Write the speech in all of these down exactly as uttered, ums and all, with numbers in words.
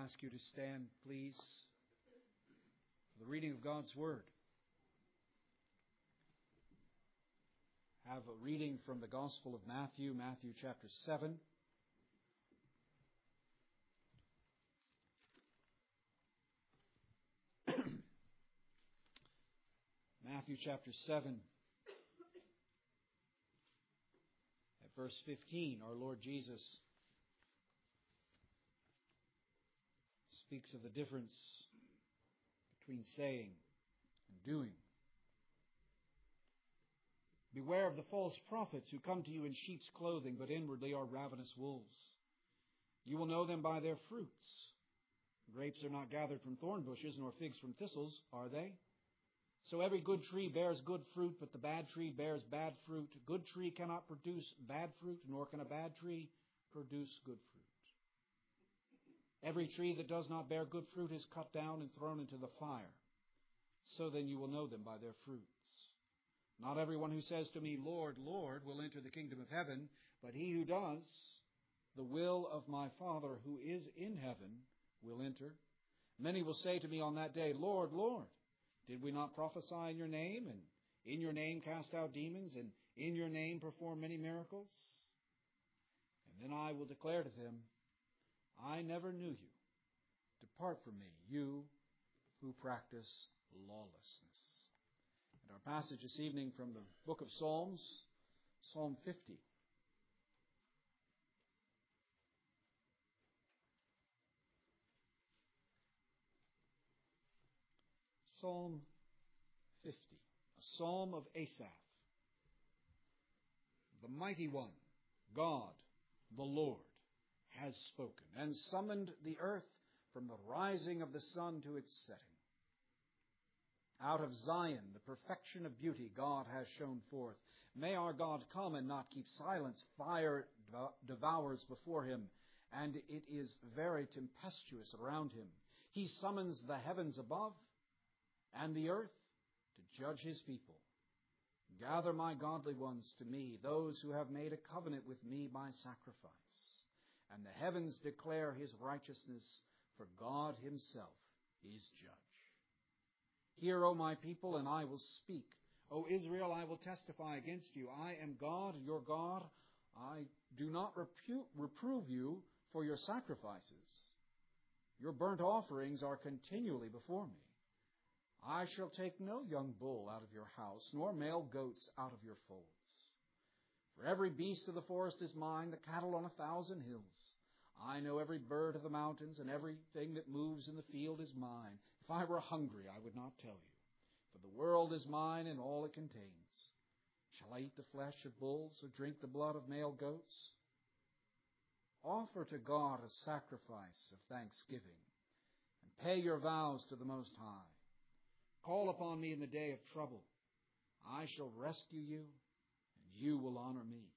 ask you to stand, please, for the reading of God's Word. Have a reading from the Gospel of Matthew, Matthew chapter seven. Matthew chapter seven, at verse fifteen, our Lord Jesus speaks of the difference between saying and doing. Beware of the false prophets who come to you in sheep's clothing, but inwardly are ravenous wolves. You will know them by their fruits. Grapes are not gathered from thorn bushes, nor figs from thistles, are they? So every good tree bears good fruit, but the bad tree bears bad fruit. A good tree cannot produce bad fruit, nor can a bad tree produce good fruit. Every tree that does not bear good fruit is cut down and thrown into the fire. So then you will know them by their fruits. Not everyone who says to me, Lord, Lord, will enter the kingdom of heaven, but he who does the will of my Father who is in heaven will enter. Many will say to me on that day, Lord, Lord, did we not prophesy in your name, and in your name cast out demons, and in your name perform many miracles? And then I will declare to them, I never knew you. Depart from me, you who practice lawlessness. And our passage this evening from the book of Psalms, Psalm fifty. Psalm fifty, a psalm of Asaph. The mighty one, God, the Lord, has spoken and summoned the earth from the rising of the sun to its setting. Out of Zion, the perfection of beauty God has shown forth. May our God come and not keep silence. Fire devours before him, and it is very tempestuous around him. He summons the heavens above and the earth to judge his people. Gather my godly ones to me, those who have made a covenant with me by sacrifice. And the heavens declare his righteousness, for God himself is judge. Hear, O my people, and I will speak. O Israel, I will testify against you. I am God, your God. I do not repu- reprove you for your sacrifices. Your burnt offerings are continually before me. I shall take no young bull out of your house, nor male goats out of your folds. For every beast of the forest is mine, the cattle on a thousand hills. I know every bird of the mountains, and everything that moves in the field is mine. If I were hungry, I would not tell you. For the world is mine and all it contains. Shall I eat the flesh of bulls or drink the blood of male goats? Offer to God a sacrifice of thanksgiving, and pay your vows to the Most High. Call upon me in the day of trouble. I shall rescue you, and you will honor me.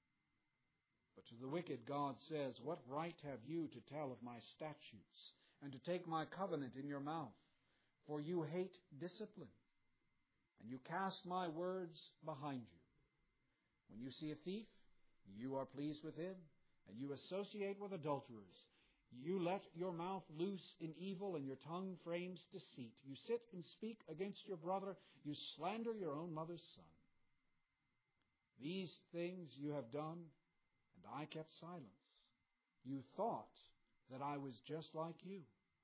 But to the wicked God says, what right have you to tell of my statutes, and to take my covenant in your mouth? For you hate discipline, and you cast my words behind you. When you see a thief, you are pleased with him, and you associate with adulterers. You let your mouth loose in evil, and your tongue frames deceit. You sit and speak against your brother. You slander your own mother's son. These things you have done, and I kept silence. You thought that I was just like you.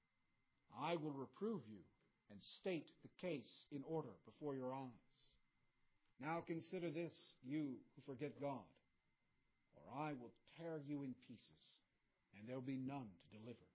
I will reprove you and state the case in order before your eyes. Now consider this, you who forget God, or I will tear you in pieces, and there will be none to deliver.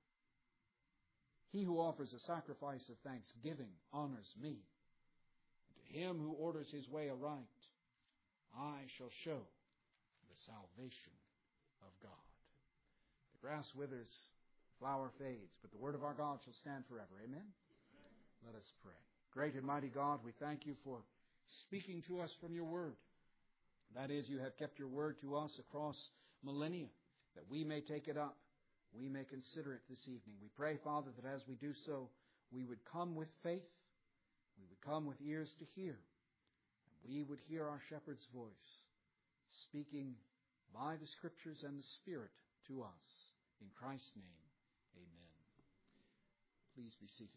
He who offers a sacrifice of thanksgiving honors me, and to him who orders his way aright, I shall show the salvation of God. The grass withers, the flower fades, but the word of our God shall stand forever. Amen? Amen. Let us pray. Great and mighty God, we thank you for speaking to us from your word. That is, you have kept your word to us across millennia, that we may take it up, we may consider it this evening. We pray, Father, that as we do so, we would come with faith, we would come with ears to hear, and we would hear our shepherd's voice speaking by the Scriptures and the Spirit to us. In Christ's name, amen. Please be seated.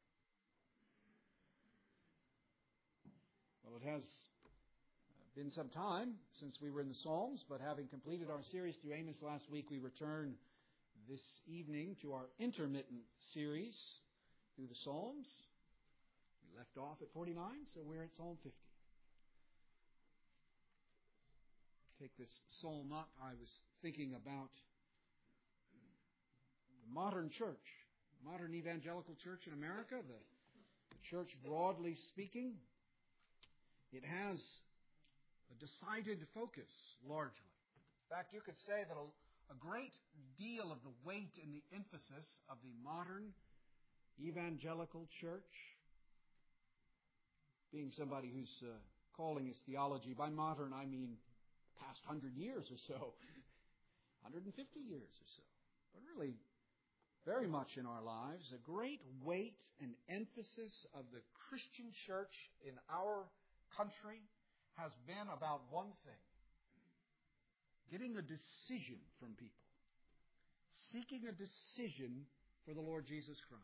Well, it has been some time since we were in the Psalms, but having completed our series through Amos last week, we return this evening to our intermittent series through the Psalms. We left off at forty-nine, so we're at Psalm fifty. Take this psalm up. I was thinking about the modern church, modern evangelical church in America, the, the church broadly speaking. It has a decided focus, largely. In fact, you could say that a, a great deal of the weight and the emphasis of the modern evangelical church, being somebody who's uh, calling his theology, by modern I mean past one hundred years or so, one hundred fifty years or so, but really very much in our lives, a great weight and emphasis of the Christian church in our country has been about one thing: getting a decision from people, seeking a decision for the Lord Jesus Christ,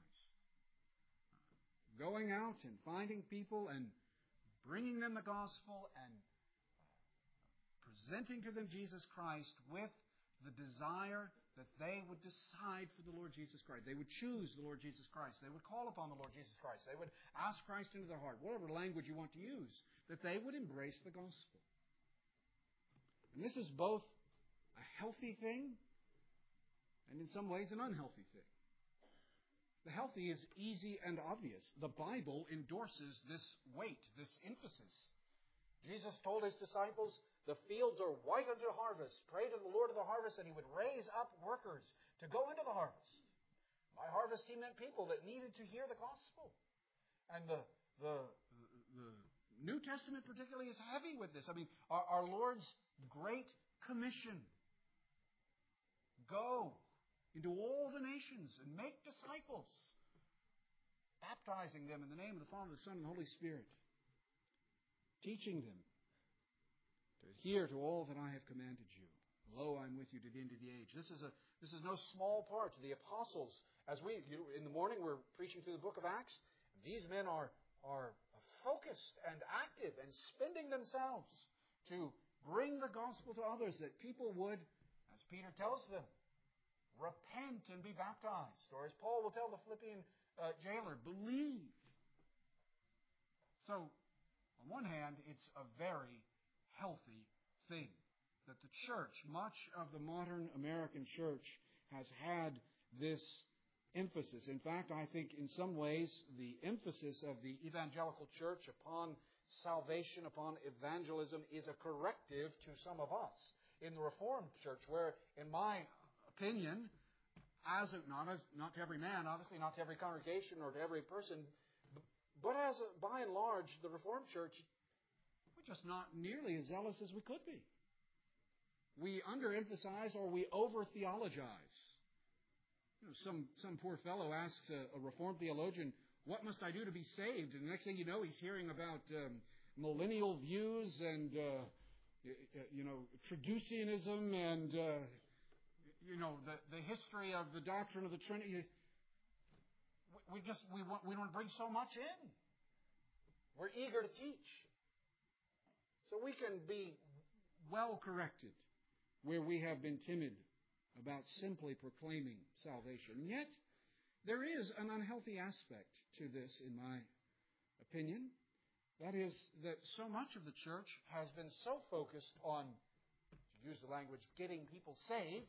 going out and finding people and bringing them the gospel and presenting to them Jesus Christ with the desire that they would decide for the Lord Jesus Christ. They would choose the Lord Jesus Christ. They would call upon the Lord Jesus Christ. They would ask Christ into their heart, whatever language you want to use, that they would embrace the gospel. And this is both a healthy thing and in some ways an unhealthy thing. The healthy is easy and obvious. The Bible endorses this weight, this emphasis. Jesus told his disciples, "The fields are white unto harvest. Pray to the Lord of the harvest that He would raise up workers to go into the harvest." By harvest, He meant people that needed to hear the gospel. And the, the, the New Testament particularly is heavy with this. I mean, our, our Lord's great commission. Go into all the nations and make disciples, baptizing them in the name of the Father, the Son, and the Holy Spirit, teaching them to adhere to all that I have commanded you. Lo, I'm with you to the end of the age. This is a this is no small part. The apostles, as we you know, in the morning we're preaching through the book of Acts. These men are are focused and active and spending themselves to bring the gospel to others, that people would, as Peter tells them, repent and be baptized, or as Paul will tell the Philippian uh, jailer, believe. So, on one hand, it's a very healthy thing that the church, much of the modern American church, has had this emphasis. In fact, I think in some ways the emphasis of the evangelical church upon salvation, upon evangelism, is a corrective to some of us in the Reformed church, where, in my opinion, as a, not as not to every man, obviously not to every congregation or to every person, but as a, by and large, the Reformed church, we're just not nearly as zealous as we could be. We underemphasize or we over-theologize. You know, some some poor fellow asks a, a Reformed theologian, "What must I do to be saved?" And the next thing you know, he's hearing about um, millennial views and uh, you know Traducianism and uh, you know the the history of the doctrine of the Trinity. We just we want we don't bring so much in. We're eager to teach. So we can be well corrected where we have been timid about simply proclaiming salvation. And yet, there is an unhealthy aspect to this, in my opinion. That is that so much of the church has been so focused on, to use the language, getting people saved,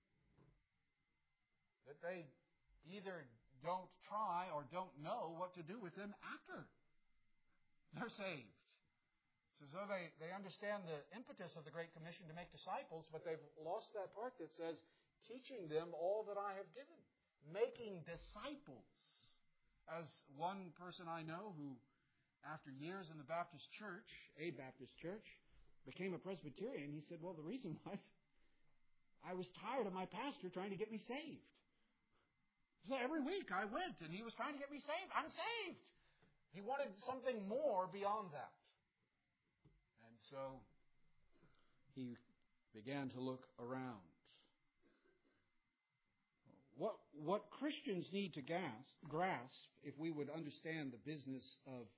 that they either don't try or don't know what to do with them after they're saved. It's as though they, they understand the impetus of the Great Commission to make disciples, but they've lost that part that says, teaching them all that I have given. Making disciples. As one person I know who, after years in the Baptist church, a Baptist church, became a Presbyterian, he said, well, the reason was I was tired of my pastor trying to get me saved. So every week I went and he was trying to get me saved. I'm saved. He wanted something more beyond that. And so he began to look around. what, what Christians need to grasp, grasp, if we would understand the business of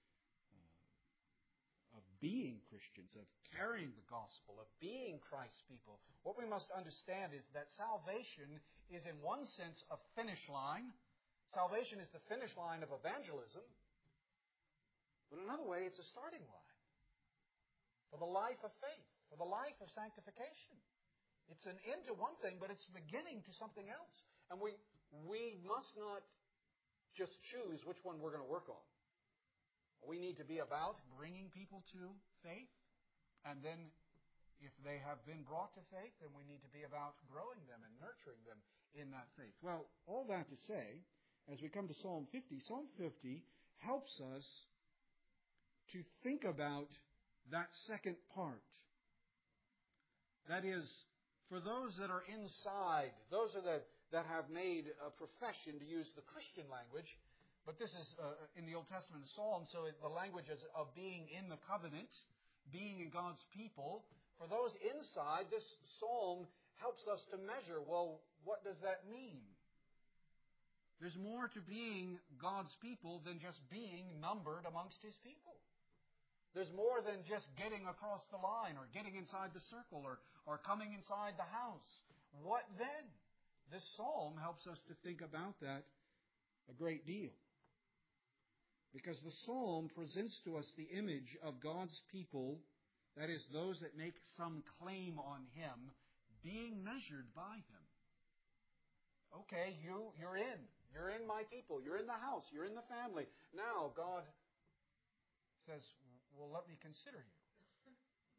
of being Christians, of carrying the gospel, of being Christ's people, what we must understand is that salvation is in one sense a finish line. Salvation is the finish line of evangelism. But in another way, it's a starting line for the life of faith, for the life of sanctification. It's an end to one thing, but it's beginning to something else. And we, we must not just choose which one we're going to work on. We need to be about bringing people to faith. And then if they have been brought to faith, then we need to be about growing them and nurturing them in that faith. Well, all that to say, as we come to Psalm fifty, Psalm fifty helps us to think about that second part. That is, for those that are inside, those are the, that have made a profession, to use the Christian language. But this is uh, in the Old Testament Psalm, so the language is of being in the covenant, being in God's people. For those inside, this psalm helps us to measure, well, what does that mean? There's more to being God's people than just being numbered amongst His people. There's more than just getting across the line or getting inside the circle or, or coming inside the house. What then? This psalm helps us to think about that a great deal. Because the psalm presents to us the image of God's people, that is, those that make some claim on Him, being measured by Him. Okay, you, you're in. You're in my people. You're in the house. You're in the family. Now, God says, well, let me consider you.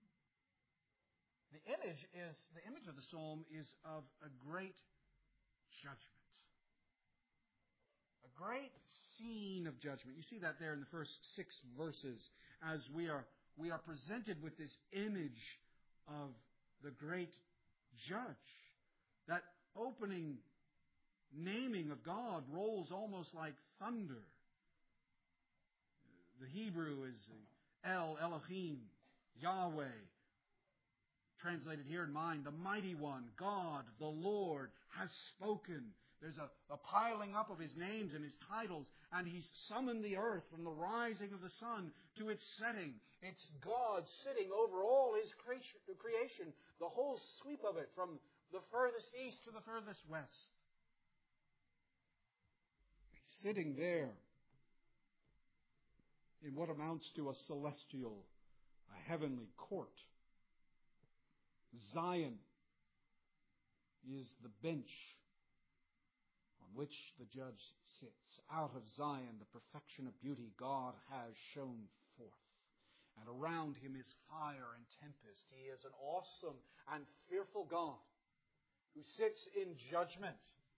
The image is, the image of the psalm is of a great judgment. A great scene of judgment. You see that there in the first six verses as we are, we are presented with this image of the great judge. That opening naming of God rolls almost like thunder. The Hebrew is El, Elohim, Yahweh. Translated here in mine, the mighty one, God, the Lord, has spoken. There's a, a piling up of His names and His titles, and He's summoned the earth from the rising of the sun to its setting. It's God sitting over all His creation, the whole sweep of it, from the furthest east to the furthest west. He's sitting there in what amounts to a celestial, a heavenly court. Zion is the bench on which the judge sits. Out of Zion, the perfection of beauty God has shown forth. And around Him is fire and tempest. He is an awesome and fearful God who sits in judgment.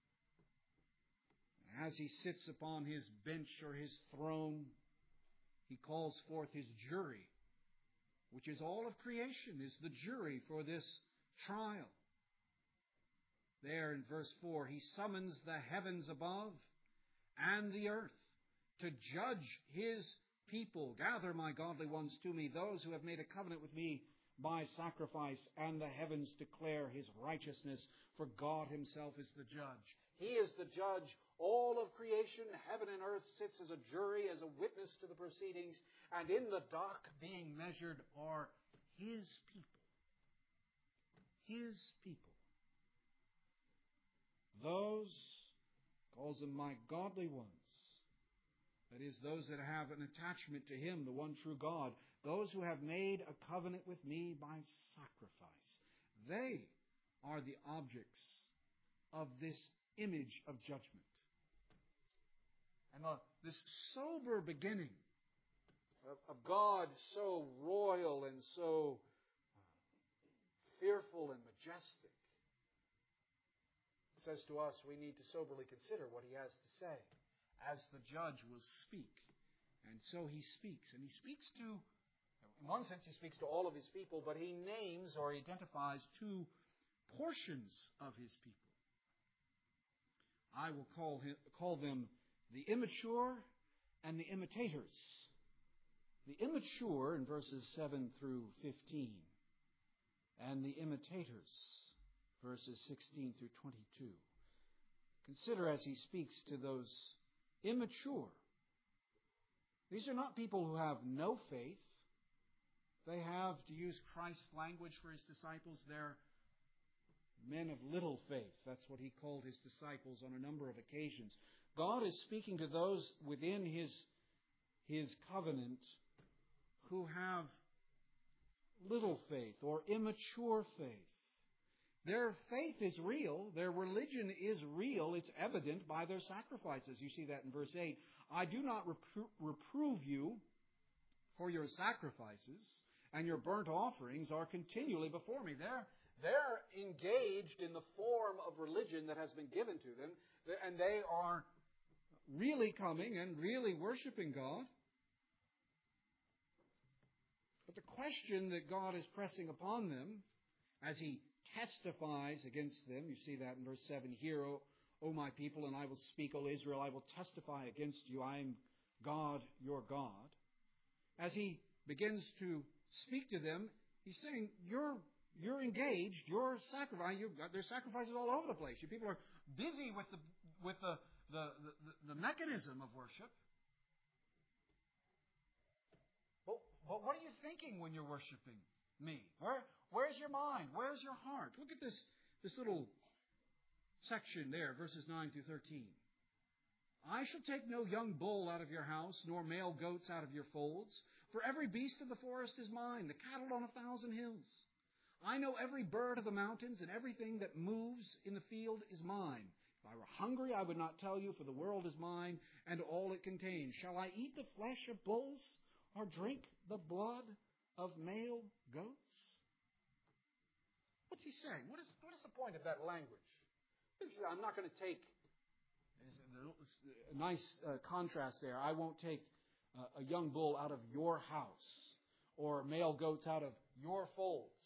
And as He sits upon His bench or His throne, He calls forth His jury, which is all of creation, is the jury for this trial. There in verse four, He summons the heavens above and the earth to judge His people. Gather, my godly ones, to me, those who have made a covenant with me by sacrifice, and the heavens declare His righteousness, for God Himself is the judge. He is the judge. All of creation, heaven and earth, sits as a jury, as a witness to the proceedings, and in the dock being measured are His people. His people. Those, calls them my godly ones. That is, those that have an attachment to Him, the one true God. Those who have made a covenant with me by sacrifice. They are the objects of this image of judgment. And uh, this sober beginning of, of God so royal and so fearful and majestic says to us we need to soberly consider what He has to say, as the judge will speak. And so He speaks. And He speaks to, in one sense He speaks to all of His people, but He names or identifies two portions of His people. I will call him, call them the immature and the imitators. The immature in verses seven through fifteen, and the imitators, verses sixteen through twenty-two. Consider as he speaks to those immature. These are not people who have no faith. They have, to use Christ's language for his disciples, they're men of little faith. That's what he called his disciples on a number of occasions. God is speaking to those within his, his covenant who have little faith or immature faith. Their faith is real. Their religion is real. It's evident by their sacrifices. You see that in verse eight. I do not repro- reprove you for your sacrifices, and your burnt offerings are continually before me. They're, they're engaged in the form of religion that has been given to them, and they are really coming and really worshiping God. But the question that God is pressing upon them as he testifies against them, you see that in verse seven, Hear, O, o my people, and I will speak, O Israel, I will testify against you. I am God, your God. As he begins to speak to them, he's saying, you're, you're engaged, you're sacrificing, you've got, there's sacrifices all over the place. You people are busy with the, with the, the, the, the mechanism of worship. But, but what are you thinking when you're worshiping me? Where, where's your mind? Where's your heart? Look at this, this little section there, verses nine through thirteen. I shall take no young bull out of your house, nor male goats out of your folds. For every beast of the forest is mine, the cattle on a thousand hills. I know every bird of the mountains, and everything that moves in the field is mine. If I were hungry, I would not tell you, for the world is mine, and all it contains. Shall I eat the flesh of bulls, or drink the blood of male goats? What's he saying? What is, what is the point of that language? I'm not going to take a nice uh, contrast there. I won't take uh, a young bull out of your house or male goats out of your folds.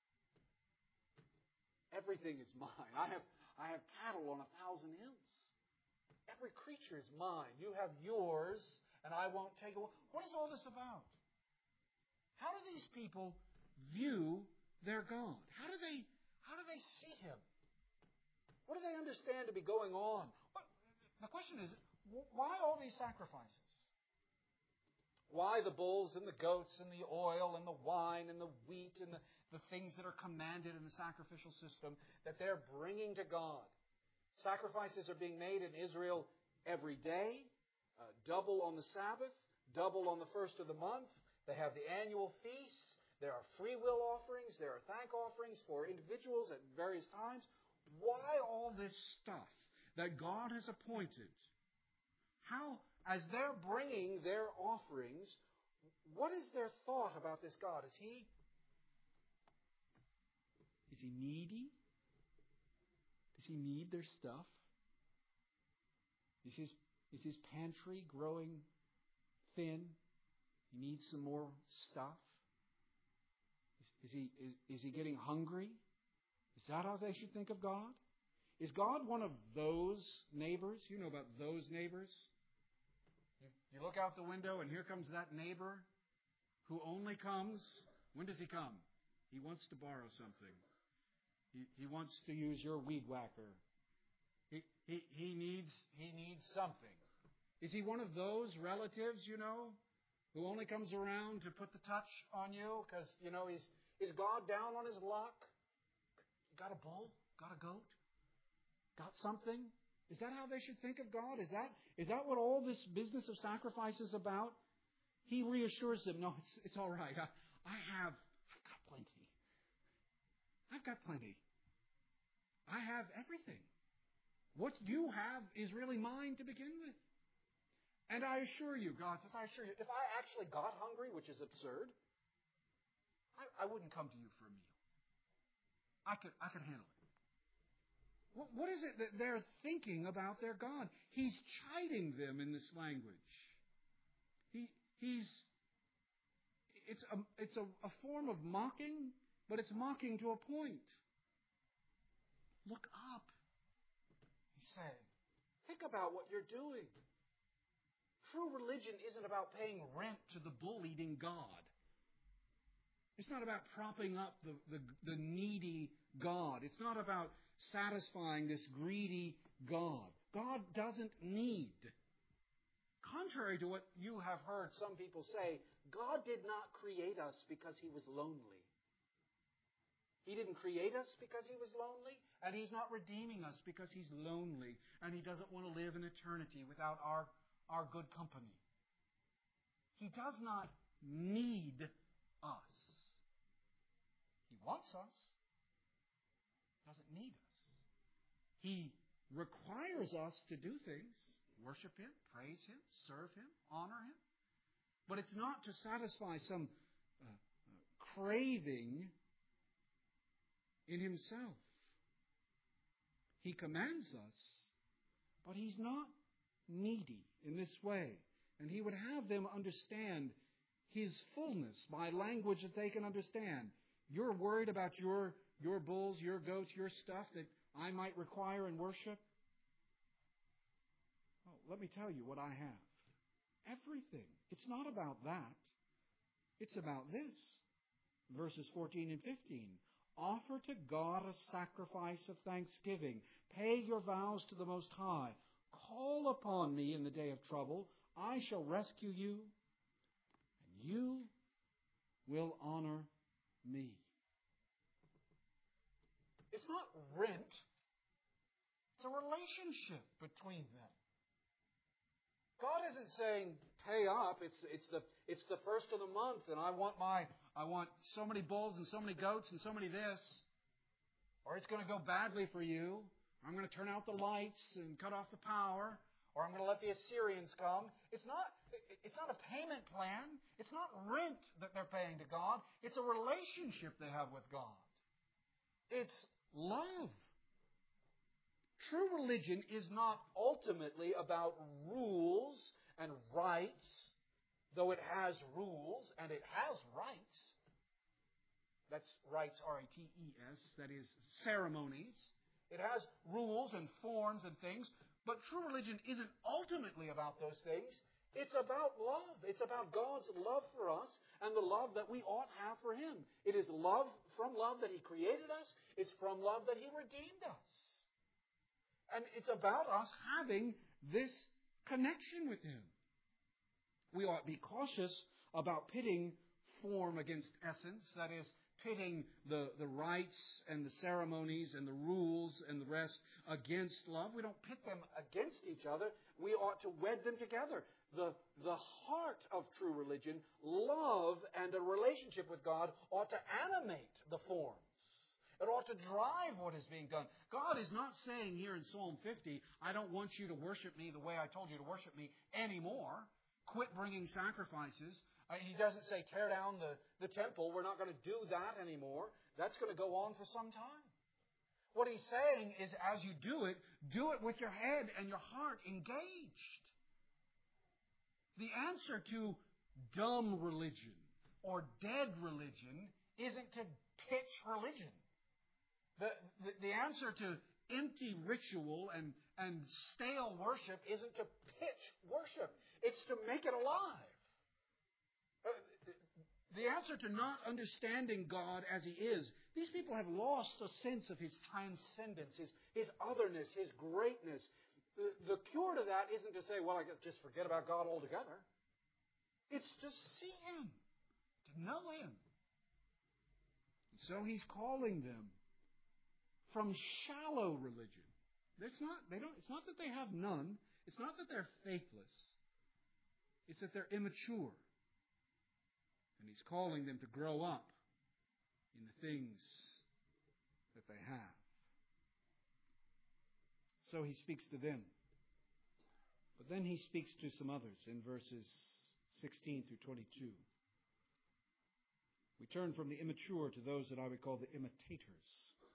Everything is mine. I have, I have cattle on a thousand hills. Every creature is mine. You have yours, and I won't take away. What is all this about? How do these people view their God? How do they, how do they see Him? What do they understand to be going on? What, the question is, why all these sacrifices? Why the bulls and the goats and the oil and the wine and the wheat and the, the things that are commanded in the sacrificial system that they're bringing to God? Sacrifices are being made in Israel every day, uh, double on the Sabbath, double on the first of the month. They have the annual feasts. There are free will offerings. There are thank offerings for individuals at various times. Why all this stuff that God has appointed? How, as they're bringing their offerings, what is their thought about this God? Is he, is he needy? Does he need their stuff? Is his, is his pantry growing thin? He needs some more stuff? Is, is he, is, is he getting hungry? Is that how they should think of God? Is God one of those neighbors? You know about those neighbors? You, you look out the window and here comes that neighbor who only comes. When does he come? He wants to borrow something. He, he wants to use your weed whacker. He, he, he needs, he needs something. Is he one of those relatives, you know, who only comes around to put the touch on you because, you know, he's, is God down on his luck? Got a bull? Got a goat? Got something? Is that how they should think of God? Is that is that what all this business of sacrifice is about? He reassures them, no, it's it's all right. I, I have I've got plenty. I've got plenty. I have everything. What you have is really mine to begin with. And I assure you, God says, I assure you, if I actually got hungry, which is absurd, I, I wouldn't come to you for a meal. I could, I could handle it. What, what is it that they're thinking about their God? He's chiding them in this language. He, he's, it's a, it's a, a form of mocking, but it's mocking to a point. Look up, he's saying. Think about what you're doing. True religion isn't about paying rent to the bull-eating God. It's not about propping up the, the, the needy God. It's not about satisfying this greedy God. God doesn't need. Contrary to what you have heard some people say, God did not create us because He was lonely. He didn't create us because He was lonely, and He's not redeeming us because He's lonely, and He doesn't want to live in eternity without our, our good company. He does not need us. He wants us. Doesn't need us. He requires us to do things. Worship Him, praise Him, serve Him, honor Him. But it's not to satisfy some uh, uh, craving in Himself. He commands us, but He's not needy in this way. And He would have them understand His fullness by language that they can understand. You're worried about your, your bulls, your goats, your stuff that I might require in worship? Oh, let me tell you what I have. Everything. It's not about that. It's about this. Verses fourteen and fifteen. Offer to God a sacrifice of thanksgiving. Pay your vows to the Most High. Call upon me in the day of trouble. I shall rescue you, and you will honor me. It's not rent. It's a relationship between them. God isn't saying, pay up, it's it's the it's the first of the month and I want my I want so many bulls and so many goats and so many this. Or it's going to go badly for you. I'm going to turn out the lights and cut off the power. Or I'm going to let the Assyrians come. It's not it's not a payment plan. It's not rent that they're paying to God. It's a relationship they have with God. It's love. True religion is not ultimately about rules and rights, though it has rules and it has rights. That's rights, R I T E S, that is ceremonies. It has rules and forms and things, but true religion isn't ultimately about those things. It's about love. It's about God's love for us and the love that we ought to have for Him. It is love from love that He created us. It's from love that He redeemed us. And it's about us having this connection with Him. We ought to be cautious about pitting form against essence. That is, pitting the, the rites and the ceremonies and the rules and the rest against love. We don't pit them against each other. We ought to wed them together. The, the heart of true religion, love and a relationship with God, ought to animate the forms. It ought to drive what is being done. God is not saying here in Psalm fifty, I don't want you to worship me the way I told you to worship me anymore. Quit bringing sacrifices. Uh, he doesn't say tear down the, the temple. We're not going to do that anymore. That's going to go on for some time. What He's saying is as you do it, do it with your head and your heart engaged. The answer to dumb religion or dead religion isn't to pitch religion. The, the, the answer to empty ritual and, and stale worship isn't to pitch worship. It's to make it alive. Uh, the answer to not understanding God as He is, these people have lost a sense of His transcendence, His, his otherness, His greatness. The, the cure to that isn't to say, well, I guess just forget about God altogether. It's to see Him, to know Him. So He's calling them from shallow religion. It's not, they don't, it's not that they have none. It's not that they're faithless. It's that they're immature. And He's calling them to grow up in the things that they have. So He speaks to them. But then He speaks to some others in verses sixteen through twenty-two. We turn from the immature to those that I would call the imitators.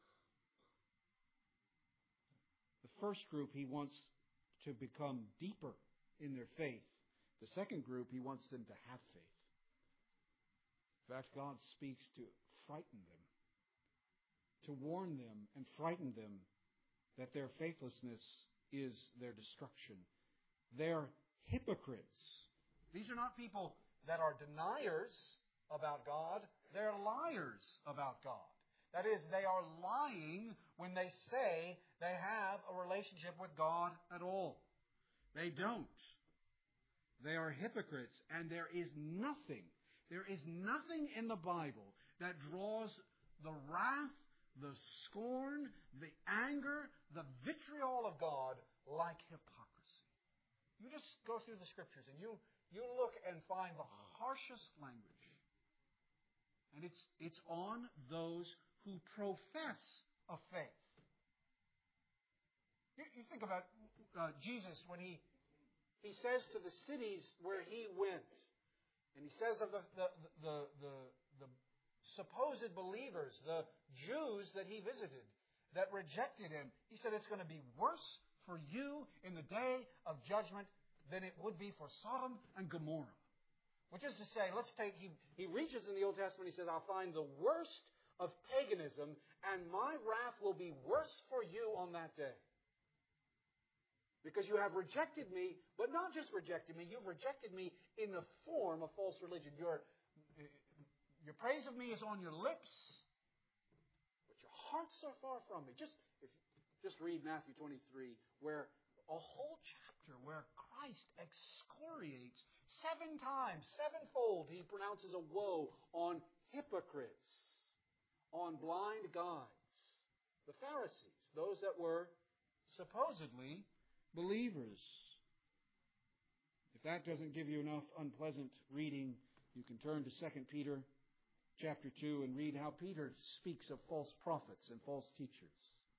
The first group He wants to become deeper in their faith. The second group He wants them to have faith. In fact, God speaks to frighten them, to warn them and frighten them that their faithlessness is their destruction. They're hypocrites. These are not people that are deniers about God. They're liars about God. That is, they are lying when they say they have a relationship with God at all. They don't. They are hypocrites, and there is nothing, there is nothing in the Bible that draws the wrath, the scorn, the anger, the vitriol of God like hypocrisy. You just go through the Scriptures and you, you look and find the harshest language. And it's, it's on those who profess a faith. You, you think about uh, Jesus when he He says to the cities where he went, and he says of the, the, the, the, the supposed believers, the Jews that he visited, that rejected him, he said it's going to be worse for you in the day of judgment than it would be for Sodom and Gomorrah. Which is to say, let's take, he, he reaches in the Old Testament, he says, I'll find the worst of paganism, and my wrath will be worse for you on that day. Because you have rejected me, but not just rejected me, you've rejected me in the form of false religion. Your, your praise of me is on your lips, but your hearts are far from me. Just, if, just read Matthew twenty-three, where a whole chapter where Christ excoriates seven times, sevenfold, he pronounces a woe on hypocrites, on blind guides, the Pharisees, those that were supposedly believers. If that doesn't give you enough unpleasant reading, you can turn to Second Peter chapter two and read how Peter speaks of false prophets and false teachers.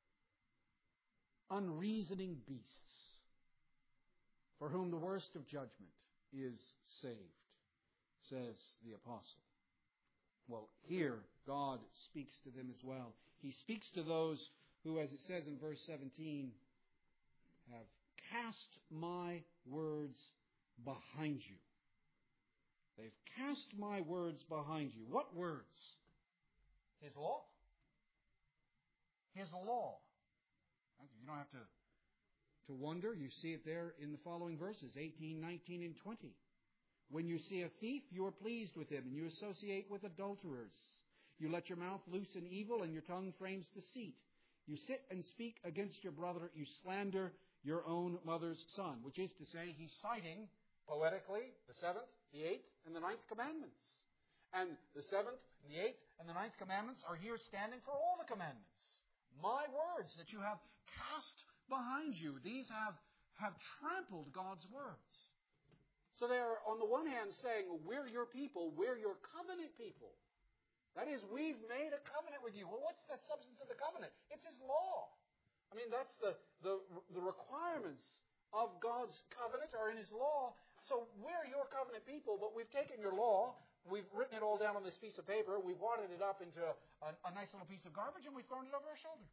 Unreasoning beasts, for whom the worst of judgment is saved, says the apostle. Well, here God speaks to them as well. He speaks to those who, as it says in verse seventeen, have cast my words behind you. They've cast my words behind you. What words? His law. His law. You don't have to, to wonder. You see it there in the following verses, eighteen, nineteen, and twenty. When you see a thief, you are pleased with him, and you associate with adulterers. You let your mouth loose in evil, and your tongue frames deceit. You sit and speak against your brother. You slander your own mother's son, which is to say, he's citing, poetically, the seventh, the eighth, and the ninth commandments. And the seventh, the eighth, and the ninth commandments are here standing for all the commandments. My words that you have cast behind you, these have, have trampled God's words. So they are, on the one hand, saying, we're your people, we're your covenant people. That is, we've made a covenant with you. Well, what's the substance of the covenant? It's His law. I mean, that's the, the, the requirements of God's covenant are in His law. So we're your covenant people, but we've taken your law, we've written it all down on this piece of paper, we've wadded it up into a, a, a nice little piece of garbage, and we've thrown it over our shoulder.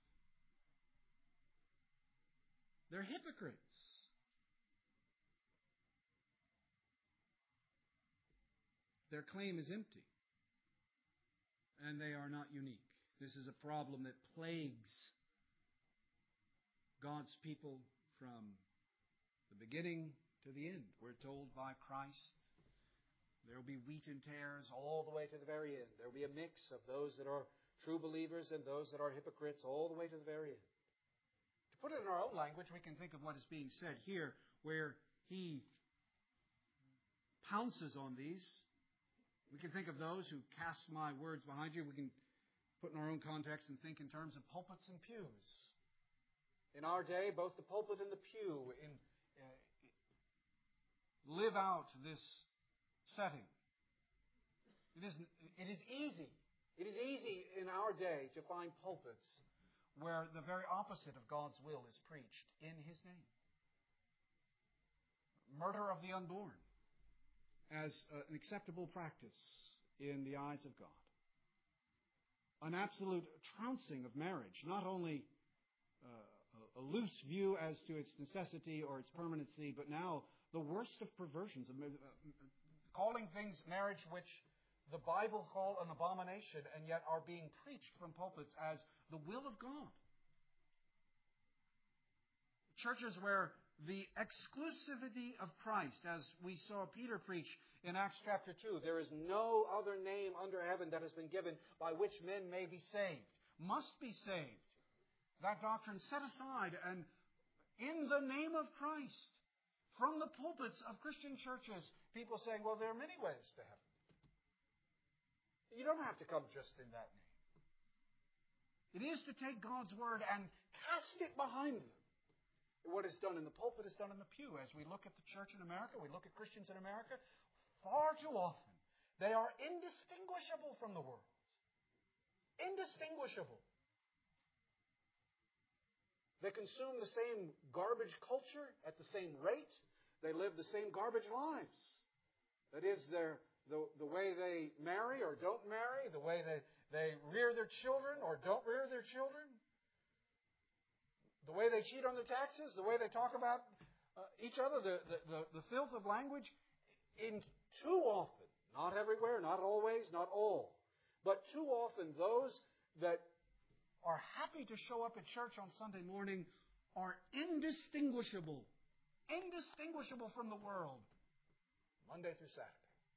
They're hypocrites. Their claim is empty. And they are not unique. This is a problem that plagues God's people from the beginning to the end. We're told by Christ there will be wheat and tares all the way to the very end. There will be a mix of those that are true believers and those that are hypocrites all the way to the very end. To put it in our own language, we can think of what is being said here, where he pounces on these. We can think of those who cast my words behind you. We can put in our own context and think in terms of pulpits and pews. In our day, both the pulpit and the pew in, uh, live out this setting. It is, it is easy. It is easy in our day to find pulpits where the very opposite of God's will is preached in His name. Murder of the unborn as uh, an acceptable practice in the eyes of God. An absolute trouncing of marriage, not only uh, a loose view as to its necessity or its permanency, but now the worst of perversions, calling things marriage which the Bible call an abomination and yet are being preached from pulpits as the will of God. Churches where the exclusivity of Christ, as we saw Peter preach in Acts chapter two, there is no other name under heaven that has been given by which men may be saved. Must be saved. That doctrine set aside, and in the name of Christ, from the pulpits of Christian churches, people saying, well, there are many ways to heaven. You don't have to come just in that name. It is to take God's Word and cast it behind them. What is done in the pulpit is done in the pew. As we look at the church in America, we look at Christians in America, far too often they are indistinguishable from the world. Indistinguishable. They consume the same garbage culture at the same rate. They live the same garbage lives. That is, their, the, the way they marry or don't marry, the way they, they rear their children or don't rear their children, the way they cheat on their taxes, the way they talk about uh, each other, the, the, the, the filth of language. In too often, not everywhere, not always, not all, but too often those that are happy to show up at church on Sunday morning are indistinguishable, indistinguishable from the world, Monday through Saturday.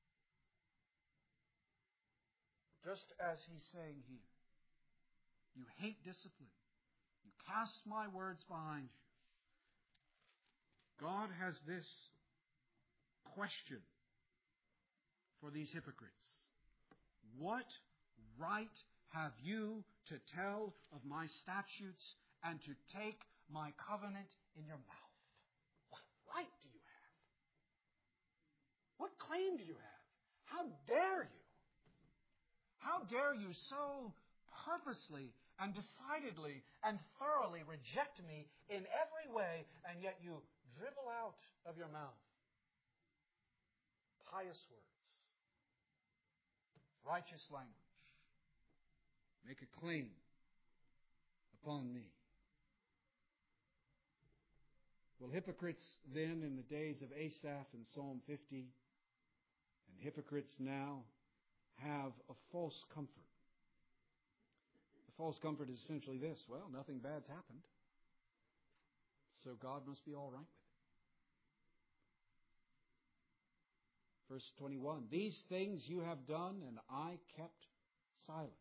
Just as he's saying here, you hate discipline. You cast my words behind you. God has this question for these hypocrites. What right have you to tell of my statutes and to take my covenant in your mouth? What right do you have? What claim do you have? How dare you? How dare you so purposely and decidedly and thoroughly reject me in every way, and yet you dribble out of your mouth pious words, righteous language, make a claim upon me. Well, hypocrites then in the days of Asaph in Psalm fifty, and hypocrites now, have a false comfort. The false comfort is essentially this: well, nothing bad's happened, so God must be all right with it. Verse twenty-one, these things you have done, and I kept silence.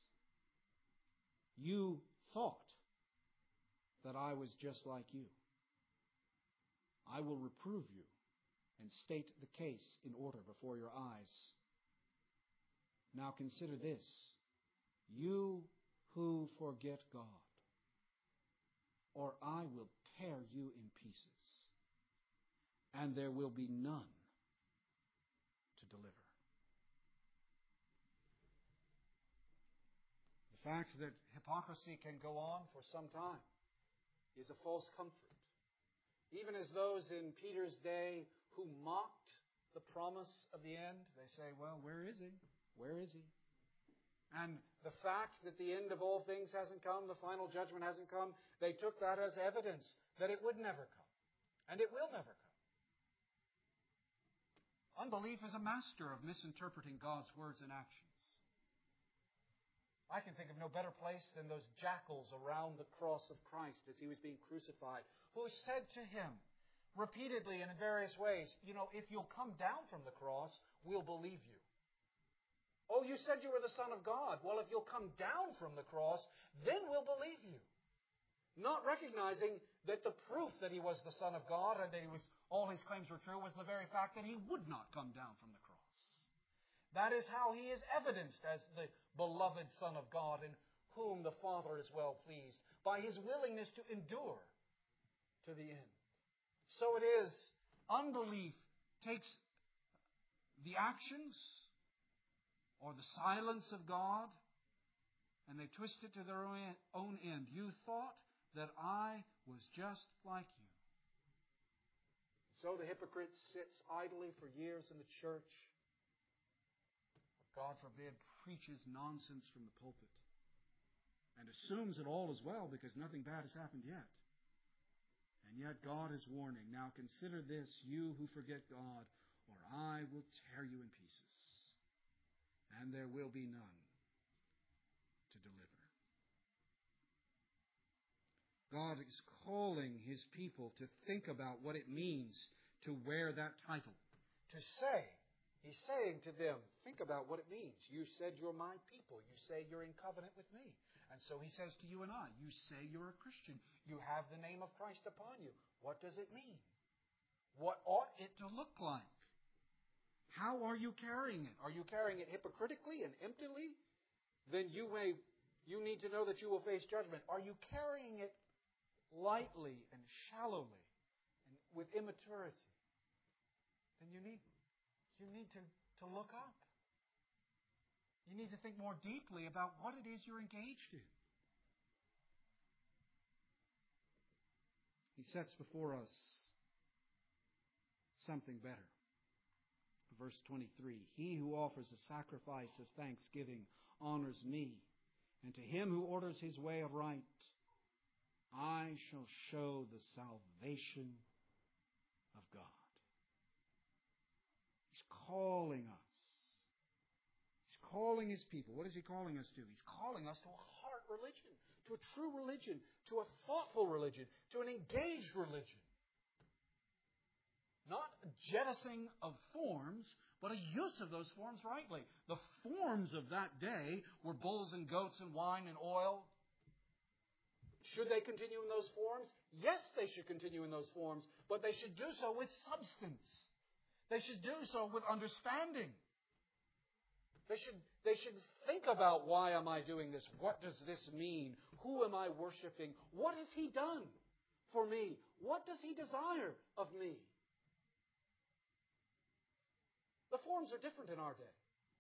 You thought that I was just like you. I will reprove you and state the case in order before your eyes. Now consider this, you who forget God, or I will tear you in pieces, and there will be none to deliver. The fact that hypocrisy can go on for some time is a false comfort. Even as those in Peter's day who mocked the promise of the end, they say, well, where is he? Where is he? And the fact that the end of all things hasn't come, the final judgment hasn't come, they took that as evidence that it would never come. And it will never come. Unbelief is a master of misinterpreting God's words and actions. I can think of no better place than those jackals around the cross of Christ as he was being crucified, who said to him repeatedly and in various ways, you know, if you'll come down from the cross, we'll believe you. Oh, you said you were the Son of God. Well, if you'll come down from the cross, then we'll believe you. Not recognizing that the proof that he was the Son of God and that he was, all his claims were true was the very fact that he would not come down from the cross. That is how he is evidenced as the beloved Son of God, in whom the Father is well pleased, by his willingness to endure to the end. So it is, unbelief takes the actions or the silence of God, and they twist it to their own end. You thought that I was just like you. So the hypocrite sits idly for years in the church, God forbid, preaches nonsense from the pulpit, and assumes that all is well because nothing bad has happened yet. And yet God is warning, now consider this, you who forget God, or I will tear you in pieces, and there will be none to deliver. God is calling his people to think about what it means to wear that title. To say He's saying to them, think about what it means. You said you're my people. You say you're in covenant with me. And so he says to you and I, you say you're a Christian. You have the name of Christ upon you. What does it mean? What ought it to look like? How are you carrying it? Are you carrying it hypocritically and emptily? Then you may, you need to know that you will face judgment. Are you carrying it lightly and shallowly and with immaturity? Then you need You need to, to look up. You need to think more deeply about what it is you're engaged in. He sets before us something better. Verse twenty-three, he who offers a sacrifice of thanksgiving honors me, and to him who orders his way aright, I shall show the salvation of God. He's calling us. He's calling His people. What is He calling us to? He's calling us to a heart religion, to a true religion, to a thoughtful religion, to an engaged religion. Not a jettisoning of forms, but a use of those forms rightly. The forms of that day were bulls and goats and wine and oil. Should they continue in those forms? Yes, they should continue in those forms, but they should do so with substance. They should do so with understanding. They should, they should think about, why am I doing this? What does this mean? Who am I worshiping? What has He done for me? What does He desire of me? The forms are different in our day.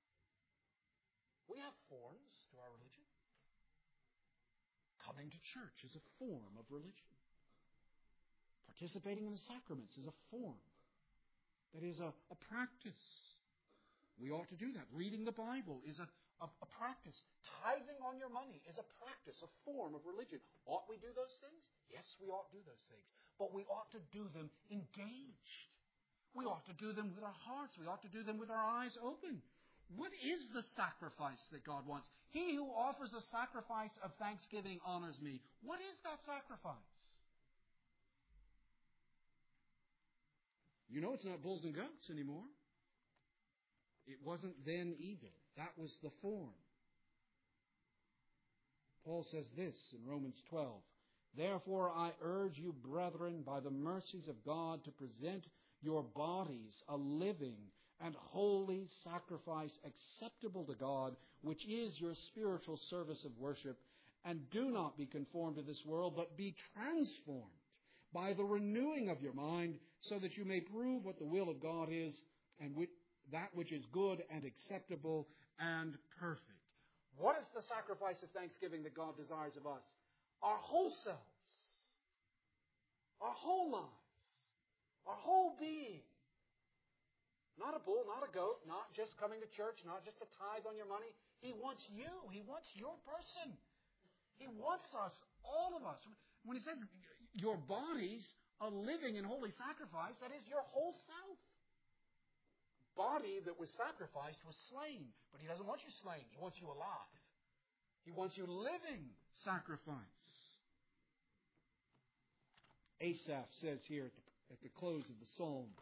We have forms to our religion. Coming to church is a form of religion. Participating in the sacraments is a form. That is a, a practice. We ought to do that. Reading the Bible is a, a, a practice. Tithing on your money is a practice, a form of religion. Ought we do those things? Yes, we ought to do those things. But we ought to do them engaged. We ought to do them with our hearts. We ought to do them with our eyes open. What is the sacrifice that God wants? He who offers a sacrifice of thanksgiving honors me. What is that sacrifice? You know it's not bulls and goats anymore. It wasn't then either. That was the form. Paul says this in Romans twelve. Therefore I urge you, brethren, by the mercies of God, to present your bodies a living and holy sacrifice acceptable to God, which is your spiritual service of worship. And do not be conformed to this world, but be transformed by the renewing of your mind, so that you may prove what the will of God is, and which, that which is good and acceptable and perfect. What is the sacrifice of thanksgiving that God desires of us? Our whole selves, our whole lives, our whole being. Not a bull, not a goat, not just coming to church, not just a tithe on your money. He wants you. He wants your person. He wants us, all of us. When He says your bodies a living and holy sacrifice, that is your whole self. Body that was sacrificed was slain. But He doesn't want you slain. He wants you alive. He wants you living sacrifice. Asaph says here at the, at the close of the psalm,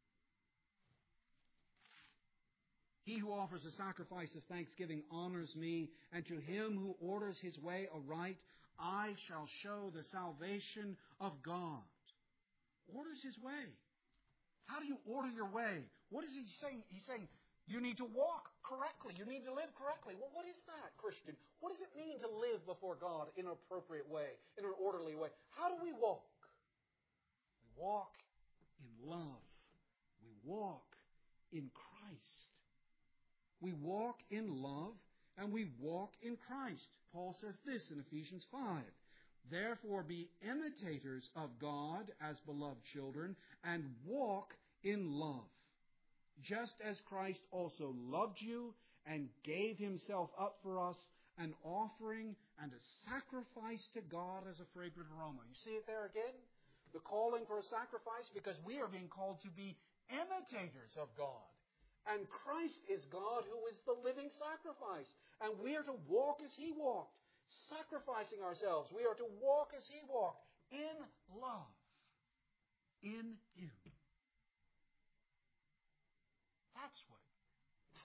he who offers a sacrifice of thanksgiving honors me, and to him who orders his way aright, I shall show the salvation of God. Orders his way. How do you order your way? What is he saying? He's saying you need to walk correctly. You need to live correctly. Well, what is that, Christian? What does it mean to live before God in an appropriate way, in an orderly way? How do we walk? We walk in love. We walk in Christ. We walk in love and we walk in Christ. Paul says this in Ephesians five. Therefore be imitators of God as beloved children, and walk in love, just as Christ also loved you and gave Himself up for us, an offering and a sacrifice to God as a fragrant aroma. You see it there again? The calling for a sacrifice, because we are being called to be imitators of God. And Christ is God, who is the living sacrifice. And we are to walk as He walked, sacrificing ourselves. We are to walk as He walked, in love, in Him. That's what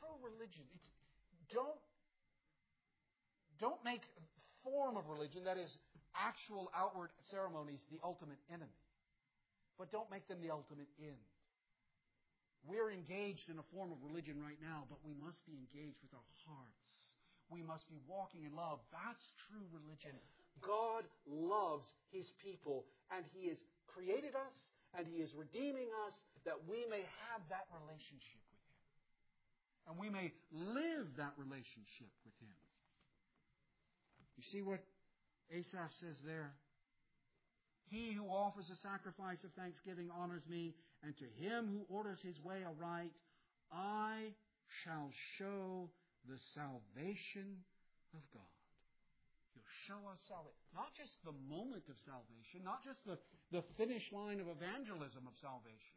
true religion. It's, don't, don't make form of religion, that is, actual outward ceremonies, the ultimate enemy. But don't make them the ultimate end. We're engaged in a form of religion right now, but we must be engaged with our hearts. We must be walking in love. That's true religion. God loves His people, and He has created us, and He is redeeming us that we may have that relationship with Him. And we may live that relationship with Him. You see what Asaph says there? He who offers a sacrifice of thanksgiving honors me, and to him who orders his way aright, I shall show the salvation of God. He'll show us salvation. Not just the moment of salvation, not just the, the finish line of evangelism of salvation,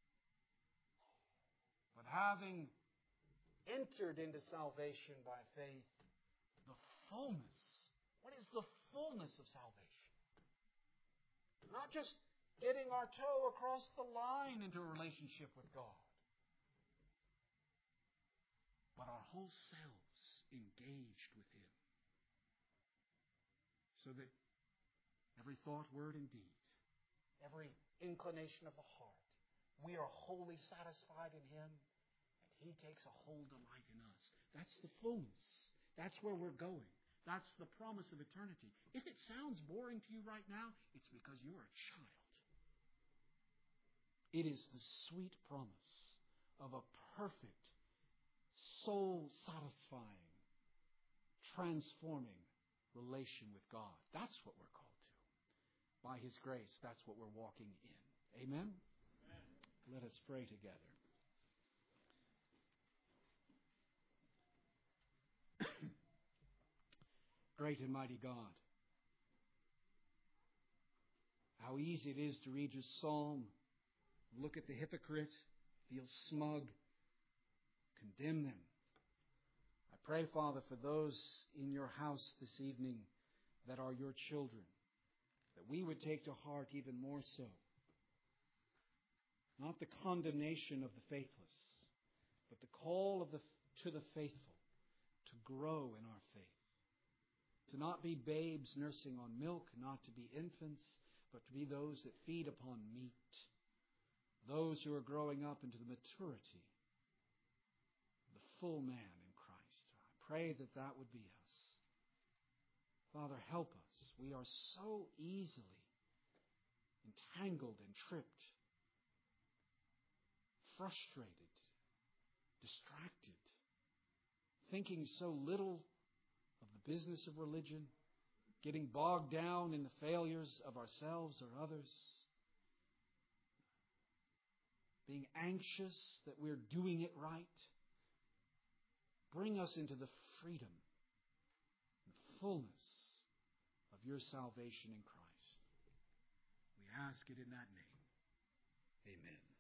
but having entered into salvation by faith, the fullness. What is the fullness of salvation? Not just getting our toe across the line into a relationship with God, but our whole selves engaged with Him. So that every thought, word, and deed, every inclination of the heart, we are wholly satisfied in Him, and He takes a whole delight in us. That's the fullness. That's where we're going. That's the promise of eternity. If it sounds boring to you right now, it's because you are a child. It is the sweet promise of a perfect, soul-satisfying, transforming relation with God. That's what we're called to. By His grace, that's what we're walking in. Amen? Amen. Let us pray together. Great and mighty God, how easy it is to read your psalm, look at the hypocrite, feel smug, condemn them. I pray, Father, for those in your house this evening that are your children, that we would take to heart even more so, not the condemnation of the faithless, but the call of the, to the faithful to grow in our faith. To not be babes nursing on milk, not to be infants, but to be those that feed upon meat. Those who are growing up into the maturity, the full man in Christ. I pray that that would be us. Father, help us. We are so easily entangled and tripped, frustrated, distracted, thinking so little of the business of religion, getting bogged down in the failures of ourselves or others, being anxious that we're doing it right. Bring us into the freedom and fullness of your salvation in Christ. We ask it in that name. Amen.